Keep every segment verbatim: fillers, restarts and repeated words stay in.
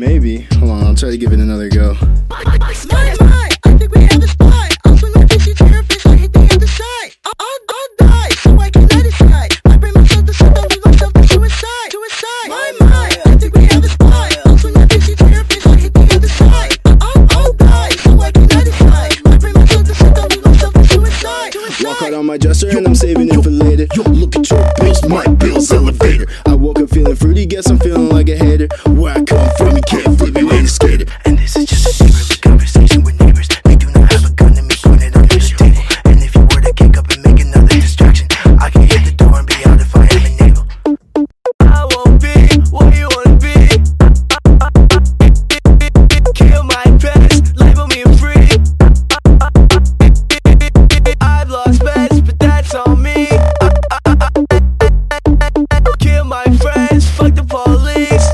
Maybe. Hold on, I'll try to give it another go. My, my, my, I think we have a spot. I'll swing my fishy to your bitch, I hit the other side. I'll, I'll, I'll die, so I can let it slide. I bring myself to something, leave myself to suicide. Suicide. My, my, I think we have a spot. I'll swing my fishy to your bitch, I hit the other side. I'll, I'll die, so I can let it slide. I bring myself to something, leave myself to suicide. Suicide. Walk out on my dresser and I'm saving it for later. Yo, look at your bills, my bills elevator. I woke up feeling fruity, guess I'm feeling like a hater. Where I come from, you can't flip, you ain't a skater. And this is just a secret conversation with neighbors. They do not have a gun and me put it under the table. And if you were to kick up and make another distraction, I can hit the door and be out if I am enabled. I won't be what you wanna be. Kill my past, label me free. I've lost bets, but that's on me. Kill my friends, fuck the police.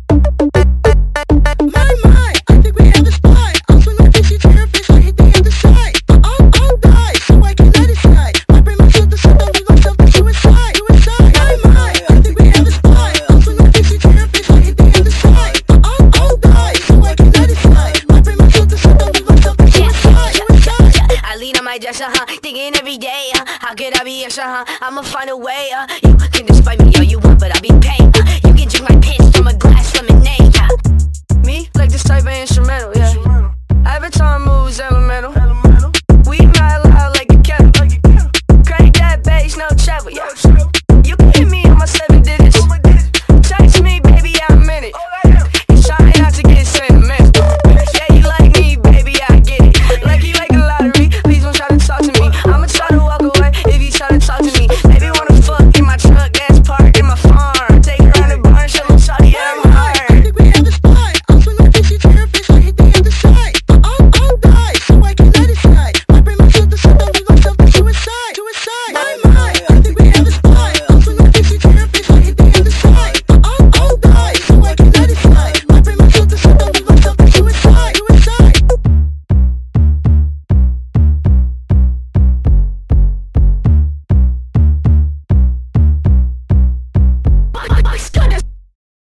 My, my, I think we have a spot. I'll swing my fishy to your bitch, I hit the other side. I'll, I'll die, so I can let it slide. I bring myself to something, leave myself to suicide. Suicide. My, my, I think we have a spot. I'll swing my fishy to your bitch, I hit the other side. I'll, I'll die, so I can let it slide. I bring myself to something, leave myself to suicide. Suicide. I lean on my dresser, huh? Thinking every day, uh, how could I be extra, huh? I'ma find a way, uh. You can despite me all you want, but I'll be paid. Uh, you can drink my piss from a glass lemonade. Uh. Me, like this type of instrumental, yeah. Avatar moves elemental.